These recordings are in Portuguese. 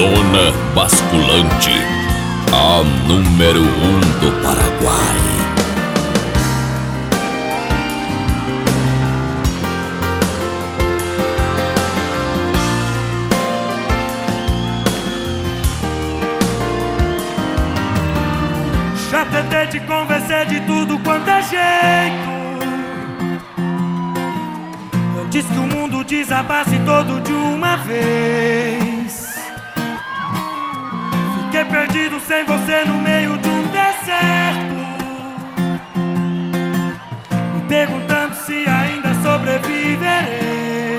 Dona Basculante, a número 1 do Paraguai. Já tentei te convencer de tudo quanto é jeito. Antes que o mundo desabasse todo de uma vez. Fiquei perdido sem você no meio de um deserto, me perguntando se ainda sobreviverei.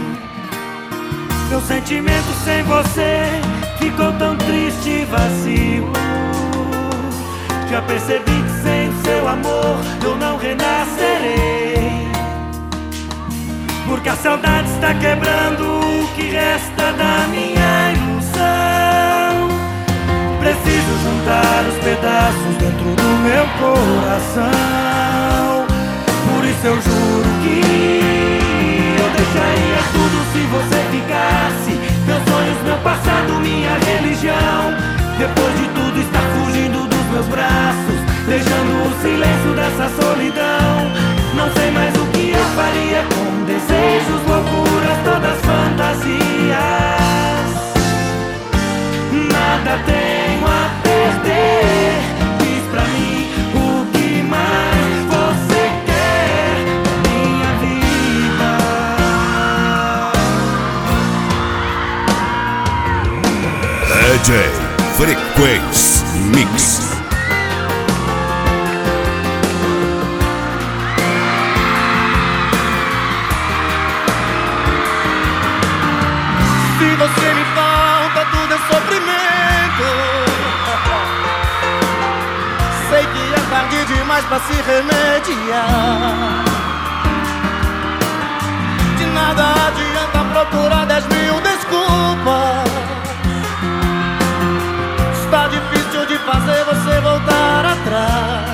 Meu sentimento sem você ficou tão triste e vazio. Já percebi que sem o seu amor eu não renascerei. Porque a saudade está quebrando o que resta da minha ilusão. Preciso juntar os pedaços dentro do meu coração. Por isso eu juro que eu deixaria tudo se você ficasse. Meus sonhos, meu passado, minha religião. Depois de tudo estar fugindo dos meus braços, deixando o silêncio dessa solidão. Não sei mais o que eu faria com desejos, loucuras, todas fantasias. Nada tenho a perder. Diz pra mim o que mais você quer da minha vida. DJ Frequência Mix. Se você me falta, tudo é sofrimento. Sei que é tarde demais pra se remediar. De nada adianta procurar 10.000 desculpas. Está difícil de fazer você voltar atrás.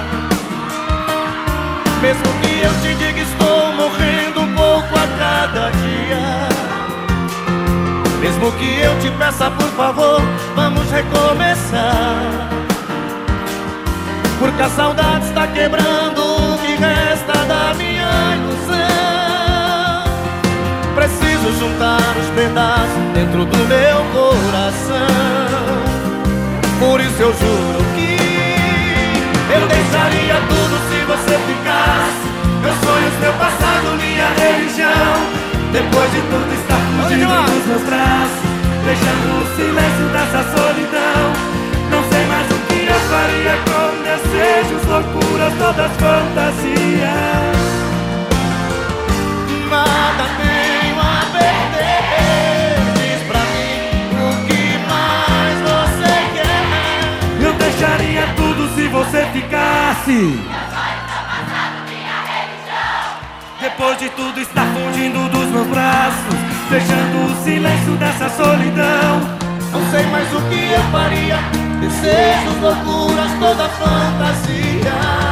Mesmo que eu te diga estou morrendo um pouco a cada dia. Mesmo que eu te peça por favor, vamos recomeçar. Porque a saudade está quebrando o que resta da minha ilusão. Preciso juntar os pedaços dentro do meu coração. Por isso eu juro que eu deixaria tudo se você ficasse. Meus sonhos, meu passado, minha religião. Depois de tudo estar fugindo dos meus braços, deixando o silêncio dessa solidão. Não sei mais o que eu faria com desejos, loucuras, todas fantasias. Nada tenho a perder. Diz pra mim o que mais você quer. Eu deixaria tudo se você ficasse. Depois de tudo estar fugindo dos meus braços, fechando o silêncio dessa solidão. Não sei mais o que eu faria. Desejos, loucuras, toda fantasia.